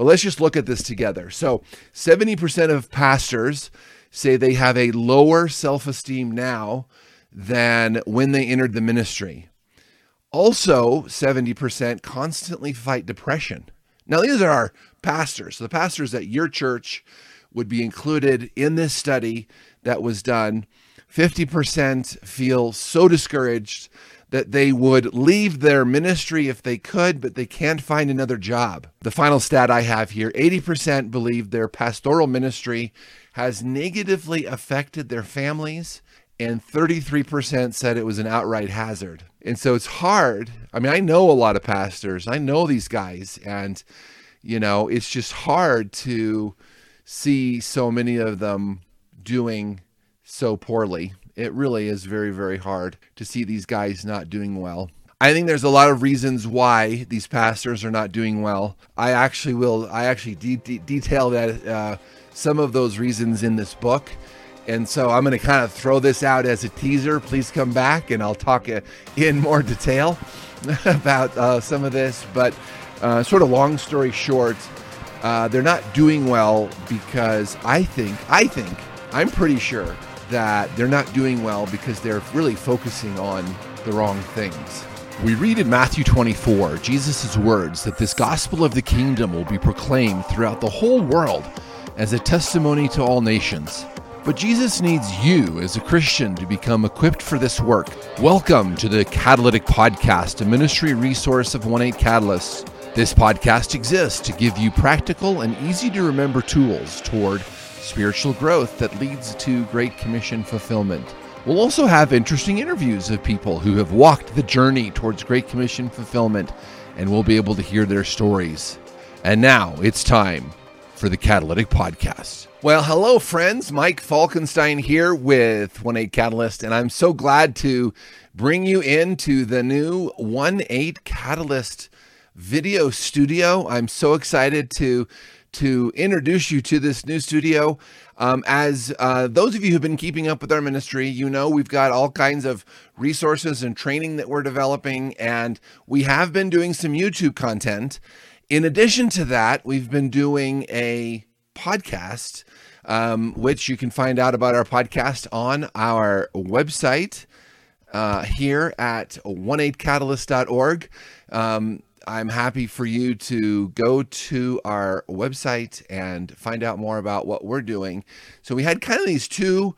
But let's just look at this together. So 70% of pastors say they have a lower self-esteem now than when they entered the ministry. Also, 70% constantly fight depression. Now, these are our pastors. So the pastors at your church would be included in this study that was done. 50% feel so discouraged that they would leave their ministry if they could, but they can't find another job. The final stat I have here, 80% believe their pastoral ministry has negatively affected their families, and 33% said it was an outright hazard. And so it's hard. I mean, I know a lot of pastors. I know these guys, and, it's just hard to see so many of them doing so poorly. It really is very, very hard to see these guys not doing well. I think there's a lot of reasons why these pastors are not doing well. I actually detail that some of those reasons in this book. And so I'm going to kind of throw this out as a teaser. Please come back and I'll talk in more detail about some of this. But sort of long story short, they're not doing well because I'm pretty sure that they're not doing well because they're really focusing on the wrong things. We read in Matthew 24, Jesus' words that this gospel of the kingdom will be proclaimed throughout the whole world as a testimony to all nations. But Jesus needs you as a Christian to become equipped for this work. Welcome to the Catalytic Podcast, a ministry resource of 1-8 Catalyst. This podcast exists to give you practical and easy to remember tools toward spiritual growth that leads to Great Commission fulfillment. We'll also have interesting interviews of people who have walked the journey towards Great Commission fulfillment, and we'll be able to hear their stories. And now it's time for the Catalytic Podcast. Well, hello friends, Mike Falkenstein here with 1-8 Catalyst, and I'm so glad to bring you into the new 1-8 Catalyst video studio. I'm so excited to introduce you to this new studio. As those of you who've been keeping up with our ministry, we've got all kinds of resources and training that we're developing, and we have been doing some YouTube content. In addition to that, we've been doing a podcast, which you can find out about our podcast on our website here at 18catalyst.org. I'm happy for you to go to our website and find out more about what we're doing. So we had kind of these two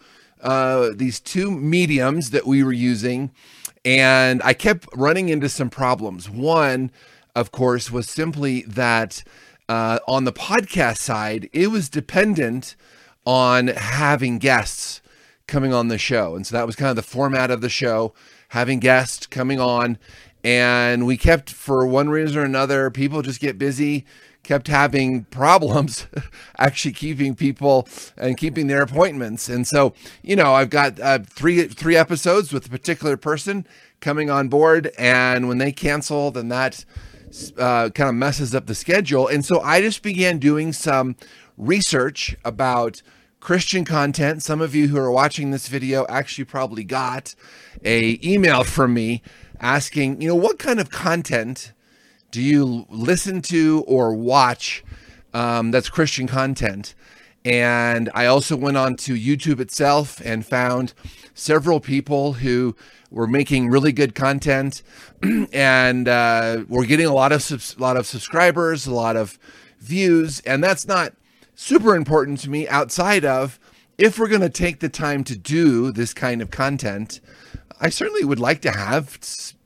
mediums that we were using, and I kept running into some problems. One, of course, was simply that on the podcast side, it was dependent on having guests coming on the show. And so that was kind of the format of the show, having guests coming on. And we kept, for one reason or another, people just get busy, kept having problems actually keeping people and keeping their appointments. And so, I've got three episodes with a particular person coming on board, and when they cancel, then that kind of messes up the schedule. And so I just began doing some research about Christian content. Some of you who are watching this video actually probably got an email from me asking, what kind of content do you listen to or watch that's Christian content? And I also went on to YouTube itself and found several people who were making really good content, and we're getting a lot of subscribers, a lot of views, and that's not super important to me outside of, if we're going to take the time to do this kind of content, I certainly would like to have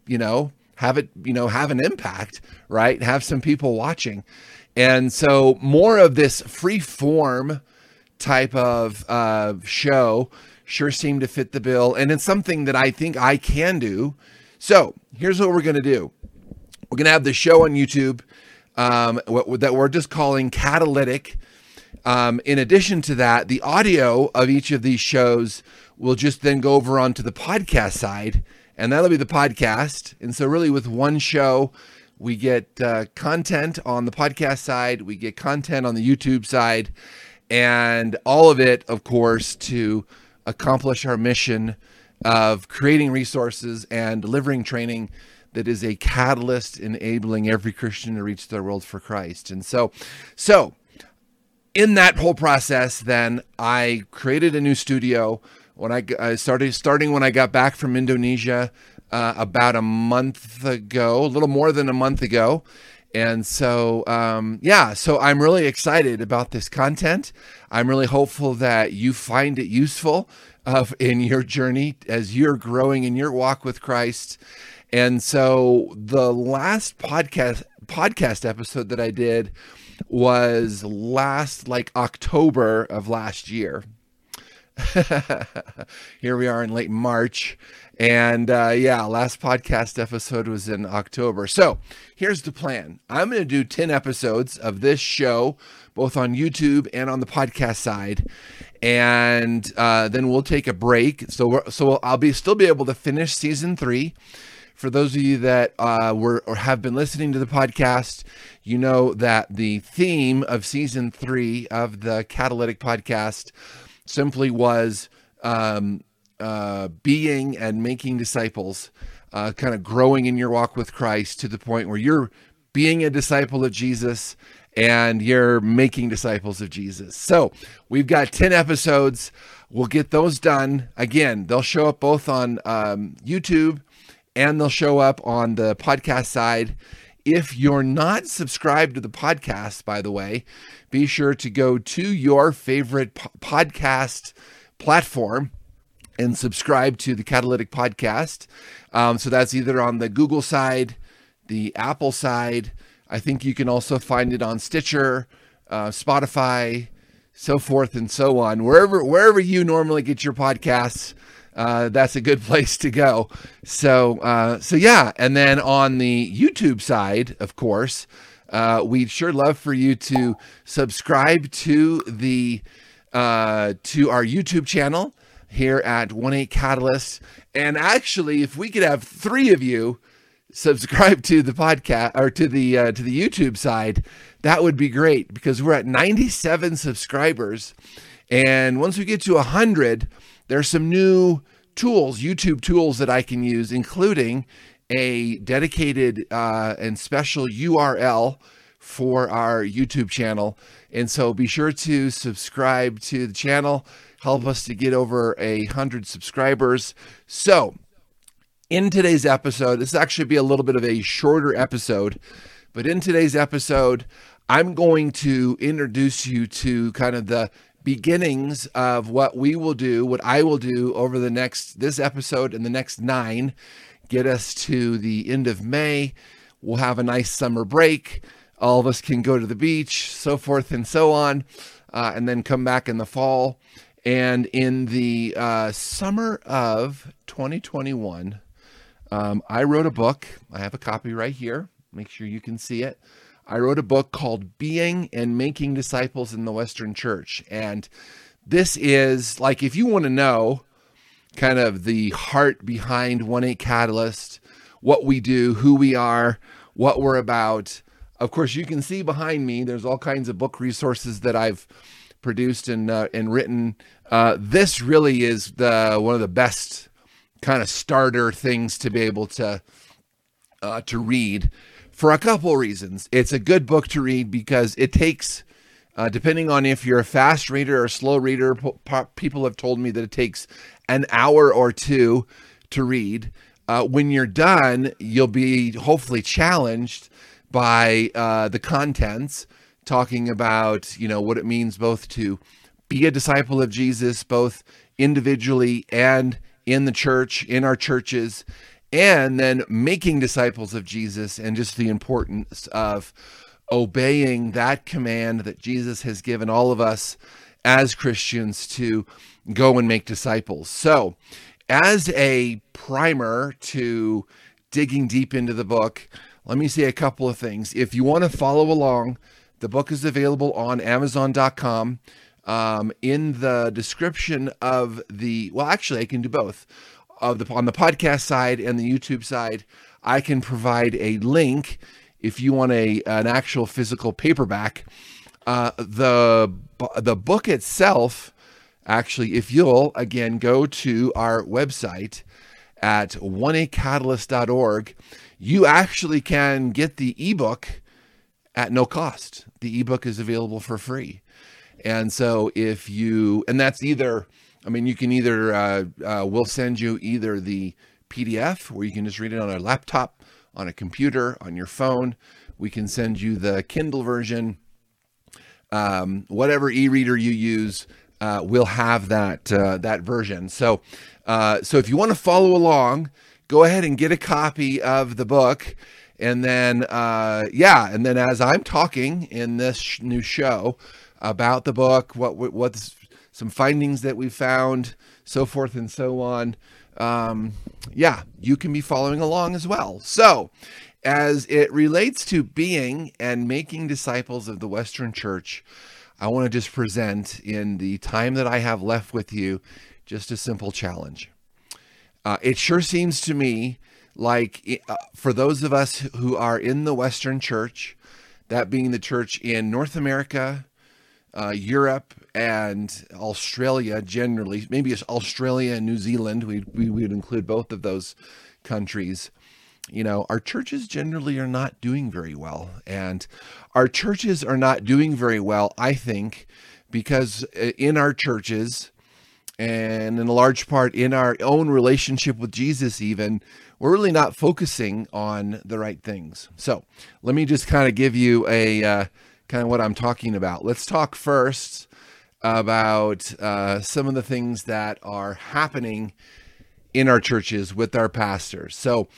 an impact, right? Have some people watching. And so more of this free form type of show sure seemed to fit the bill. And it's something that I think I can do. So here's what we're going to do. We're going to have the show on YouTube that we're just calling Catalytic. In addition to that, the audio of each of these shows will just then go over onto the podcast side, and that'll be the podcast. And so really with one show, we get content on the podcast side, we get content on the YouTube side, and all of it, of course, to accomplish our mission of creating resources and delivering training that is a catalyst enabling every Christian to reach their world for Christ. And so in that whole process, then I created a new studio when I started when I got back from Indonesia about a month ago, a little more than a month ago. And so, so I'm really excited about this content. I'm really hopeful that you find it useful in your journey as you're growing in your walk with Christ. And so the last podcast episode that I did was last October of last year. Here we are in late March. And last podcast episode was in October. So here's the plan. I'm going to do 10 episodes of this show, both on YouTube and on the podcast side. And then we'll take a break. So I'll still be able to finish season 3. For those of you that have been listening to the podcast, you know that the theme of season 3 of the Catalytic podcast simply was being and making disciples, kind of growing in your walk with Christ to the point where you're being a disciple of Jesus and you're making disciples of Jesus. So we've got 10 episodes. We'll get those done. Again, they'll show up both on YouTube and they'll show up on the podcast side. If you're not subscribed to the podcast, by the way, be sure to go to your favorite podcast platform and subscribe to the Catalytic podcast. So that's either on the Google side, the Apple side. I think you can also find it on Stitcher, Spotify, so forth and so on. Wherever you normally get your podcasts, that's a good place to go. So and then on the YouTube side, of course, we'd sure love for you to subscribe to to our YouTube channel here at 1-8 Catalyst. And actually, if we could have 3 of you subscribe to the podcast or to the YouTube side, that would be great, because we're at 97 subscribers. And once we get to 100, there's some new tools, YouTube tools that I can use, including a dedicated and special URL for our YouTube channel. And so be sure to subscribe to the channel, help us to get over 100 subscribers. So in today's episode, this will actually be a little bit of a shorter episode, but in today's episode, I'm going to introduce you to kind of the beginnings of what I will do over this episode and the next 9, get us to the end of May. We'll have a nice summer break. All of us can go to the beach, so forth and so on, and then come back in the fall. And in the summer of 2021, I wrote a book. I have a copy right here. Make sure you can see it. I wrote a book called Being and Making Disciples in the Western Church. And this is if you want to know kind of the heart behind 1-8 Catalyst, what we do, who we are, what we're about. Of course, you can see behind me, there's all kinds of book resources that I've produced and written. This really is one of the best kind of starter things to be able to read for a couple of reasons. It's a good book to read because it takes, depending on if you're a fast reader or a slow reader, people have told me that it takes an hour or 2 to read. When you're done, you'll be hopefully challenged by the contents, talking about, what it means both to be a disciple of Jesus, both individually and in the church, in our churches, and then making disciples of Jesus, and just the importance of obeying that command that Jesus has given all of us as Christians to go and make disciples. So, as a primer to digging deep into the book, let me say a couple of things. If you want to follow along, the book is available on Amazon.com. In the description of actually I can do both. On the podcast side and the YouTube side, I can provide a link if you want an actual physical paperback. The book itself, actually, if you'll again go to our website at 18catalyst.org, you actually can get the ebook at no cost. The ebook is available for free. And so and that's either, you can either, we'll send you either the PDF where you can just read it on a laptop, on a computer, on your phone. We can send you the Kindle version. Whatever e-reader you use, we'll have that version. So if you want to follow along, go ahead and get a copy of the book. And then, and then as I'm talking in this new show about the book, what's some findings that we found, so forth and so on, you can be following along as well. So as it relates to being and making disciples of the Western Church, I want to just present, in the time that I have left with you, just a simple challenge. It sure seems to me like for those of us who are in the Western Church, that being the church in North America, Europe, and Australia generally, maybe it's Australia and New Zealand, we would include both of those countries. Our churches generally are not doing very well. And our churches are not doing very well, I think, because in our churches, and in a large part in our own relationship with Jesus even, we're really not focusing on the right things. So let me just kind of give you a kind of what I'm talking about. Let's talk first about some of the things that are happening in our churches with our pastors. So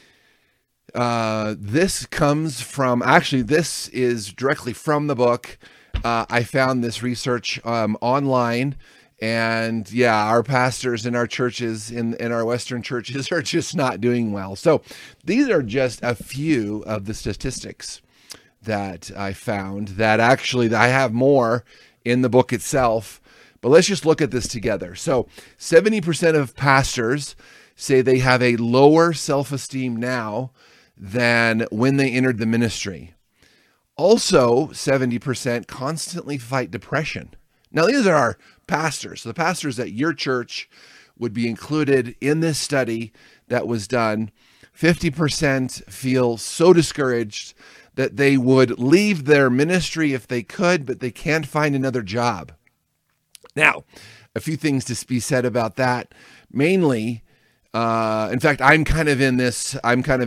this comes from, this is directly from the book. I found this research online. And our pastors in our churches, in our Western churches, are just not doing well. So these are just a few of the statistics that I found, that actually I have more in the book itself. But let's just look at this together. So 70% of pastors say they have a lower self-esteem now than when they entered the ministry. Also, 70% constantly fight depression. Now, these are our pastors. So the pastors at your church would be included in this study that was done. 50% feel so discouraged that they would leave their ministry if they could, but they can't find another job. Now, a few things to be said about that. Mainly, in fact, I'm kind of in this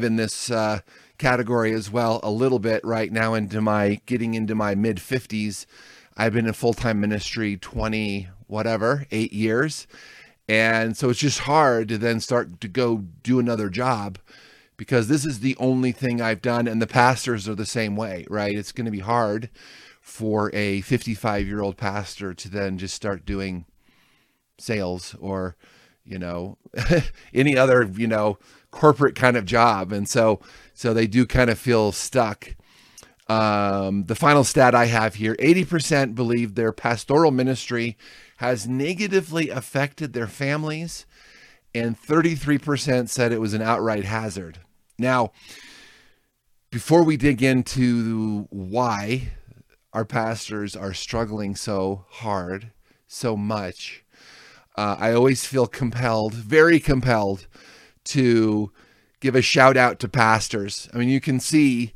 category as well a little bit right now, getting into my mid 50s. I've been in full-time ministry 8 years. And so it's just hard to then start to go do another job, because this is the only thing I've done. And the pastors are the same way, right? It's going to be hard for a 55-year-old pastor to then just start doing sales or, any other, corporate kind of job. And so they do kind of feel stuck. The final stat I have here, 80% believe their pastoral ministry has negatively affected their families, and 33% said it was an outright hazard. Now, before we dig into why our pastors are struggling so hard, so much, I always feel compelled, very compelled, to give a shout out to pastors. You can see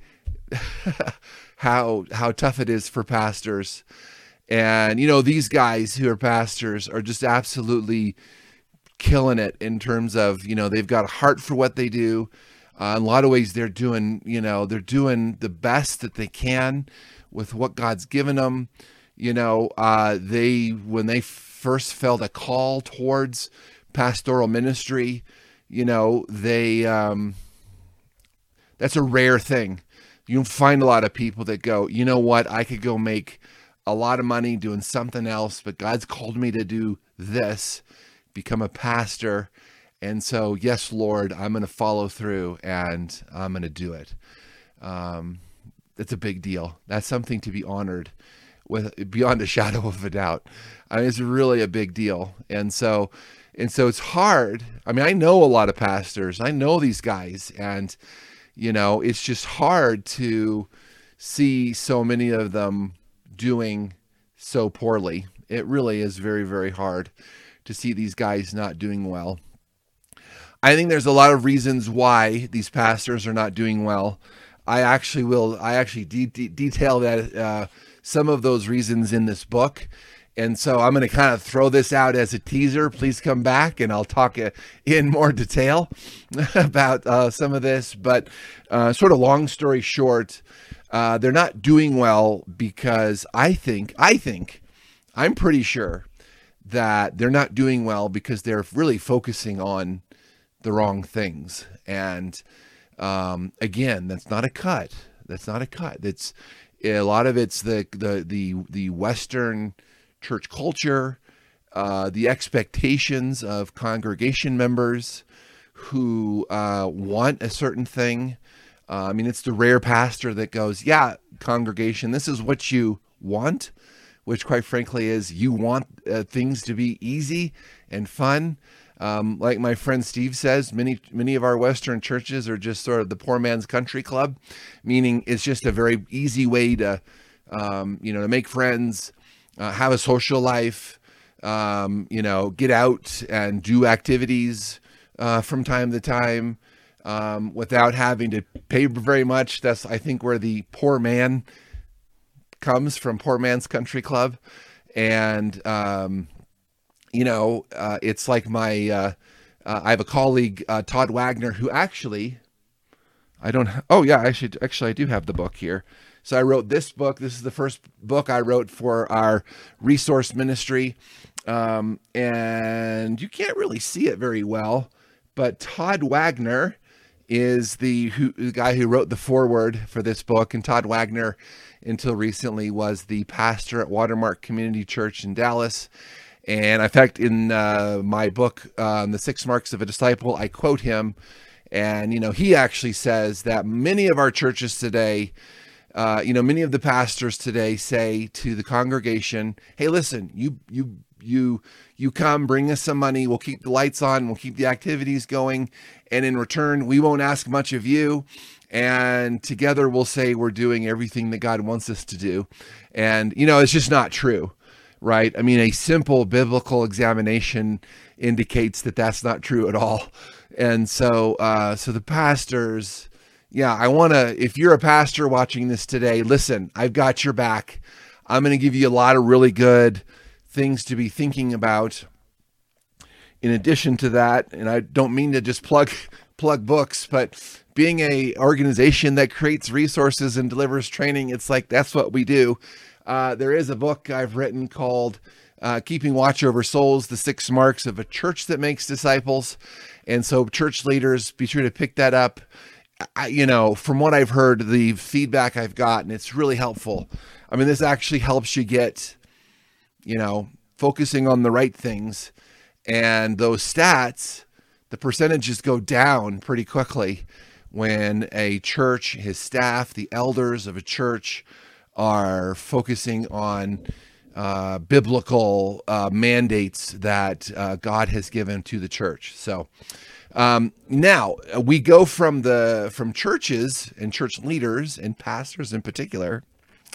how tough it is for pastors. And, these guys who are pastors are just absolutely killing it in terms of, they've got a heart for what they do. In a lot of ways, they're doing the best that they can with what God's given them. When they first felt a call towards pastoral ministry, that's a rare thing. You don't find a lot of people that go, you know what, I could go make a lot of money doing something else, but God's called me to do this, become a pastor. And so, yes, Lord, I'm going to follow through and I'm going to do it. That's a big deal. That's something to be honored with beyond a shadow of a doubt. It's really a big deal. And so it's hard. I know a lot of pastors. I know these guys, and it's just hard to see so many of them doing so poorly. It really is very, very hard to see these guys not doing well. I think there's a lot of reasons why these pastors are not doing well. I actually detail that some of those reasons in this book. And so I'm going to kind of throw this out as a teaser. Please come back and I'll talk in more detail about some of this. But sort of long story short, they're not doing well because I'm pretty sure that they're not doing well because they're really focusing on the wrong things. And again, that's not a cut. That's not a cut. It's a lot of it's the Western church culture, the expectations of congregation members who want a certain thing. I mean, it's the rare pastor that goes, yeah, congregation, this is what you want, which quite frankly is you want things to be easy and fun. Like my friend Steve says, many of our Western churches are just sort of the poor man's country club, meaning it's just a very easy way to make friends, have a social life, get out and do activities from time to time without having to pay very much. That's, I think, where the poor man comes from, poor man's country club. And, it's like I have a colleague, Todd Wagner, who actually, I do have the book here. So I wrote this book. This is the first book I wrote for our resource ministry. And you can't really see it very well, but Todd Wagner is the guy who wrote the foreword for this book. And Todd Wagner, until recently, was the pastor at Watermark Community Church in Dallas. And in fact, in my book, The 6 Marks of a Disciple, I quote him. And, he actually says that many of our churches today, many of the pastors today say to the congregation, hey, listen, you come, bring us some money. We'll keep the lights on. We'll keep the activities going. And in return, we won't ask much of you. And together we'll say we're doing everything that God wants us to do. And, it's just not true, right? I mean, a simple biblical examination indicates that that's not true at all. And so the pastors, if you're a pastor watching this today, listen, I've got your back. I'm going to give you a lot of really good things to be thinking about. In addition to that, and I don't mean to just plug books, but being a organization that creates resources and delivers training, it's like, that's what we do. There is a book I've written called Keeping Watch Over Souls, The 6 Marks of a Church That Makes Disciples. And so church leaders, be sure to pick that up. From what I've heard, the feedback I've gotten, it's really helpful. I mean, this actually helps you get, focusing on the right things. And those stats, the percentages go down pretty quickly when a church, his staff, the elders of a church are focusing on biblical mandates that God has given to the church. So now we go from churches and church leaders and pastors in particular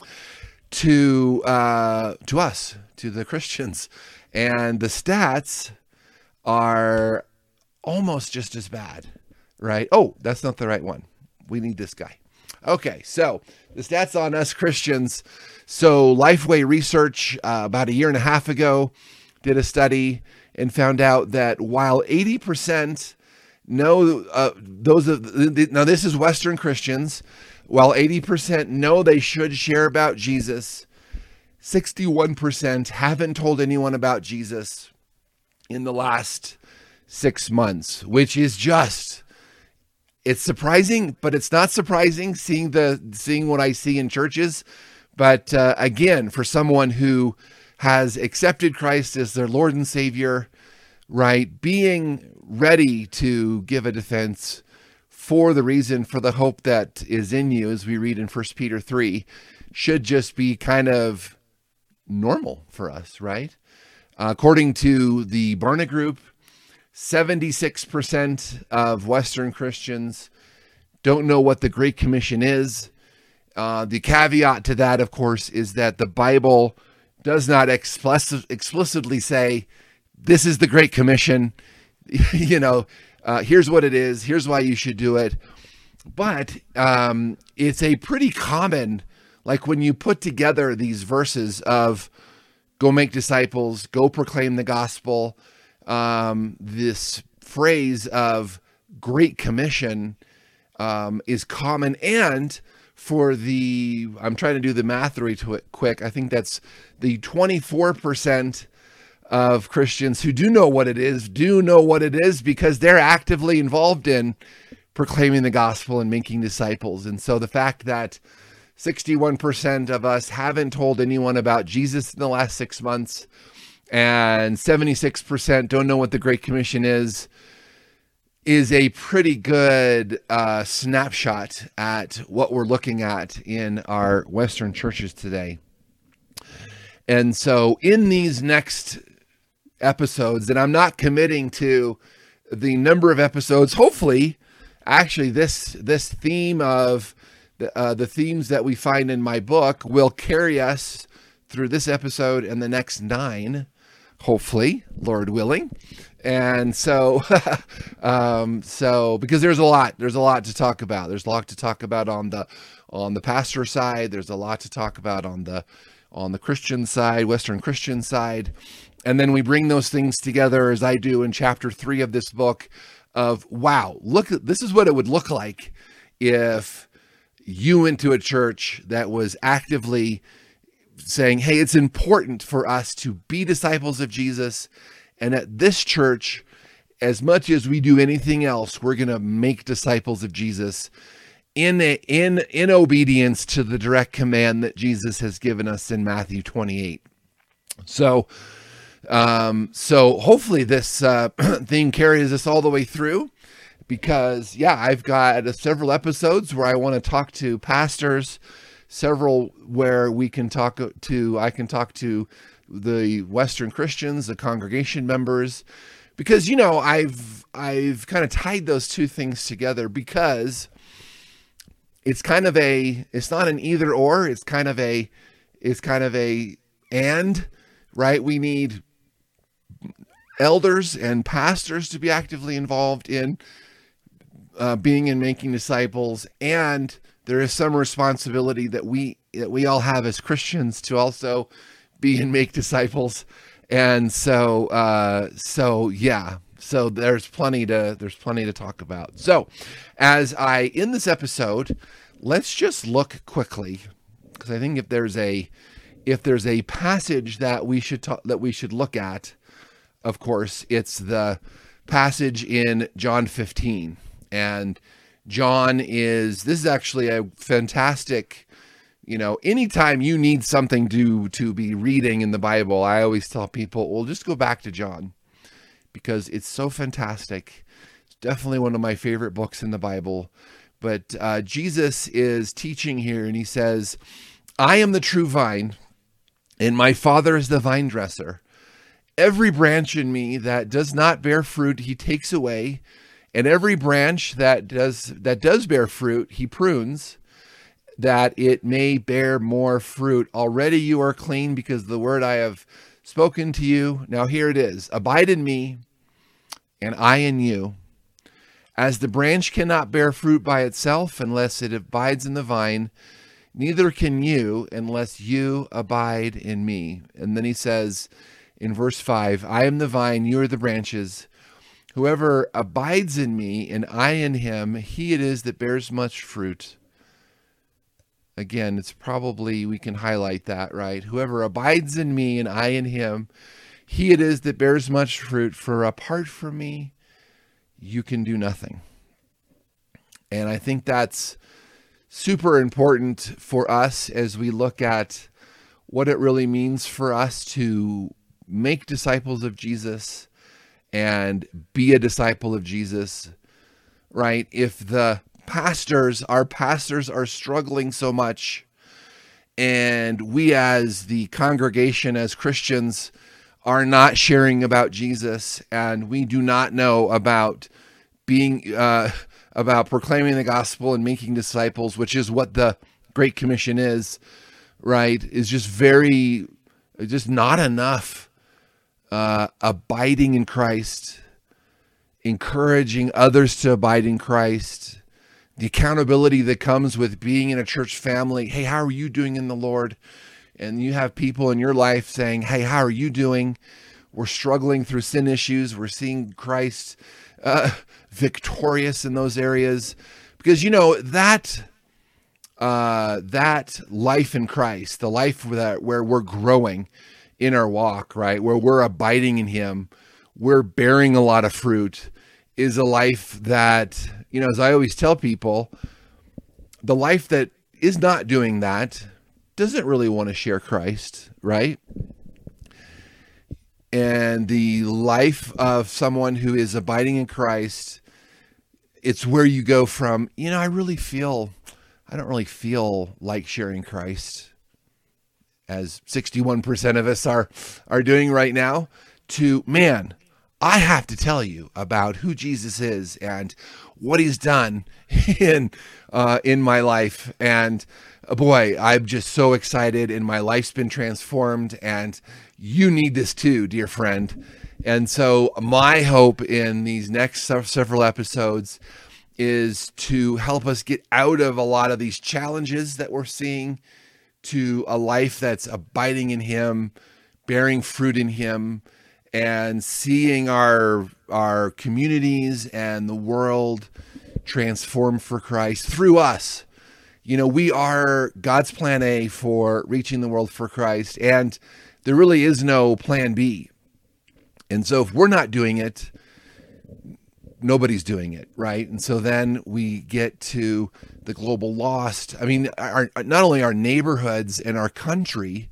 to us, to the Christians, and the stats are almost just as bad, right? Oh, that's not the right one. We need this guy. Okay, so the stats on us Christians. So Lifeway Research about a year and a half ago did a study and found out that while 80% know now this is Western Christians, while 80% know they should share about Jesus, 61% haven't told anyone about Jesus in the last 6 months, which is it's surprising, but it's not surprising seeing what I see in churches. But again, for someone who has accepted Christ as their Lord and Savior, right, being ready to give a defense for the reason, for the hope that is in you, as we read in 1 Peter 3, should just be kind of normal for us, right? According to the Barna Group, 76% of Western Christians don't know what the Great Commission is. The caveat to that, of course, is that the Bible does not explicitly say, this is the Great Commission. Here's what it is. Here's why you should do it. But it's a pretty common, like when you put together these verses of go make disciples, go proclaim the gospel, this phrase of Great Commission is common. And for I'm trying to do the math really quick. I think that's the 24% of Christians who do know what it is because they're actively involved in proclaiming the gospel and making disciples. And so the fact that 61% of us haven't told anyone about Jesus in the last 6 months and 76% don't know what the Great Commission is a pretty good snapshot at what we're looking at in our Western churches today. And so in these next episodes, and I'm not committing to the number of episodes, hopefully, actually this theme of the themes that we find in my book will carry us through this episode and the next 9, hopefully, Lord willing. And so, because there's a lot to talk about. There's a lot to talk about on the pastor side. There's a lot to talk about on the Christian side, Western Christian side. And then we bring those things together as I do in chapter 3 of this book of, wow, this is what it would look like if you went to a church that was actively saying, hey, it's important for us to be disciples of Jesus. And at this church, as much as we do anything else, we're going to make disciples of Jesus in obedience to the direct command that Jesus has given us in Matthew 28. So hopefully this theme carries us all the way through, because I've got several episodes where I want to talk to pastors, several where I can talk to the Western Christians, the congregation members, because I've kind of tied those two things together, because it's not an either or, it's kind of a and, right? We need elders and pastors to be actively involved in being and making disciples, and there is some responsibility that we all have as Christians to also be and make disciples. And so there's plenty to talk about. So in this episode, let's just look quickly, because I think if there's a passage that we should look at, of course, it's the passage in John 15. And this is actually a fantastic, anytime you need something to be reading in the Bible, I always tell people, well, just go back to John, because it's so fantastic. It's definitely one of my favorite books in the Bible. But Jesus is teaching here, and he says, I am the true vine, and my Father is the vine dresser. Every branch in me that does not bear fruit, he takes away. And every branch that does bear fruit, he prunes, that it may bear more fruit. Already you are clean because of the word I have spoken to you. Now here it is. Abide in me, and I in you. As the branch cannot bear fruit by itself unless it abides in the vine, neither can you unless you abide in me. And then he says in verse 5, I am the vine, you are the branches. Whoever abides in me and I in him, he it is that bears much fruit. Again, we can highlight that, right? Whoever abides in me and I in him, he it is that bears much fruit, for apart from me, you can do nothing. And I think that's super important for us as we look at what it really means for us to make disciples of Jesus and be a disciple of Jesus, right? If our pastors are struggling so much, and we as the congregation, as Christians, are not sharing about Jesus, and we do not know about about proclaiming the gospel and making disciples, which is what the Great Commission is, right? Is just not enough abiding in Christ encouraging others to abide in Christ, the accountability that comes with being in a church family. Hey, how are you doing in the Lord? And you have people in your life saying, hey, how are you doing? We're struggling through sin issues. We're seeing Christ victorious in those areas. Because, that life in Christ, the life where we're growing in our walk, right, where we're abiding in him, we're bearing a lot of fruit, is a life that, as I always tell people, the life that is not doing that doesn't really want to share Christ, right? And the life of someone who is abiding in Christ, it's where you go from, I don't really feel like sharing Christ, as 61% of us are doing right now, to, man, I have to tell you about who Jesus is and what he's done in my life. And boy, I'm just so excited, and my life's been transformed, and you need this too, dear friend. And so my hope in these next several episodes is to help us get out of a lot of these challenges that we're seeing to a life that's abiding in him, bearing fruit in him, and seeing our communities and the world transform for Christ through us. We are God's plan A for reaching the world for Christ, and there really is no plan B. And so if we're not doing it, nobody's doing it, right? And so then we get to the global lost. I mean, not only our neighborhoods and our country,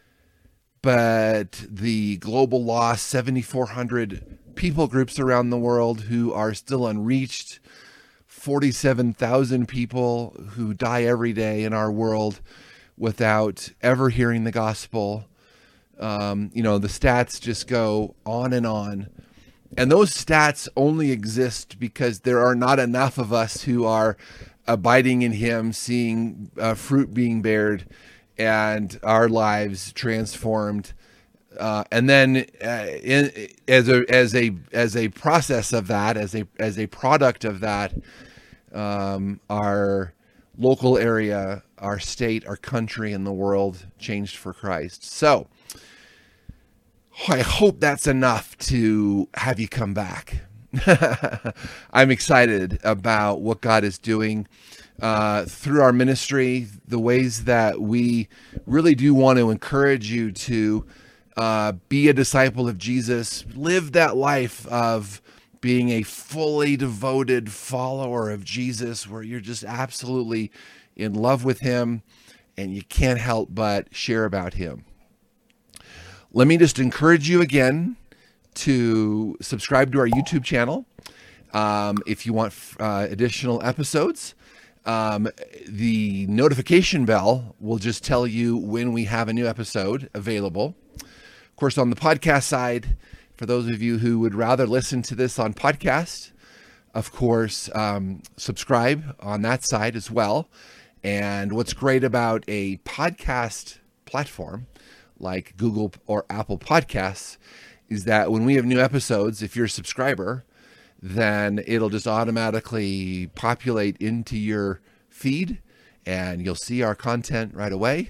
but the global lost 7,400 people groups around the world who are still unreached, 47,000 people who die every day in our world without ever hearing the gospel. The stats just go on and on. And those stats only exist because there are not enough of us who are abiding in him, seeing fruit being bared, and our lives transformed. And then as a process of that, as a product of that, our local area, our state, our country, and the world changed for Christ. So I hope that's enough to have you come back. I'm excited about what God is doing through our ministry, the ways that we really do want to encourage you to be a disciple of Jesus, live that life of being a fully devoted follower of Jesus, where you're just absolutely in love with him and you can't help but share about him. Let me just encourage you again to subscribe to our YouTube channel. If you want additional episodes, the notification bell will just tell you when we have a new episode available. Of course, on the podcast side, for those of you who would rather listen to this on podcast, of course, subscribe on that side as well. And what's great about a podcast platform like Google or Apple Podcasts is that when we have new episodes, if you're a subscriber, then it'll just automatically populate into your feed and you'll see our content right away.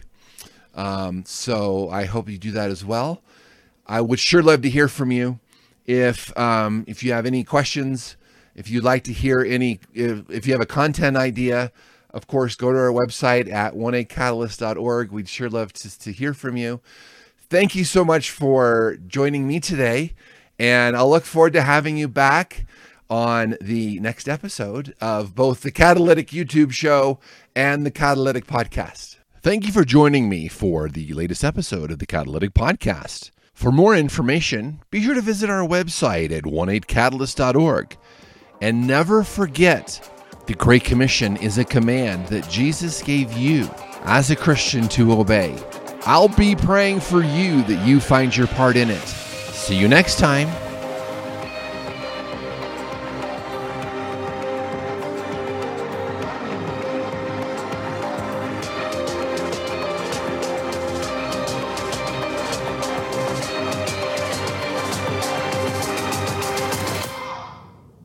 So I hope you do that as well. I would sure love to hear from you. If you have any questions, if you'd like to hear if you have a content idea, of course, go to our website at 18catalyst.org. We'd sure love to hear from you. Thank you so much for joining me today, and I'll look forward to having you back on the next episode of both the Catalytic YouTube show and the Catalytic podcast. Thank you for joining me for the latest episode of the Catalytic podcast. For more information, be sure to visit our website at 18catalyst.org. And never forget, the Great Commission is a command that Jesus gave you as a Christian to obey. I'll be praying for you that you find your part in it. See you next time.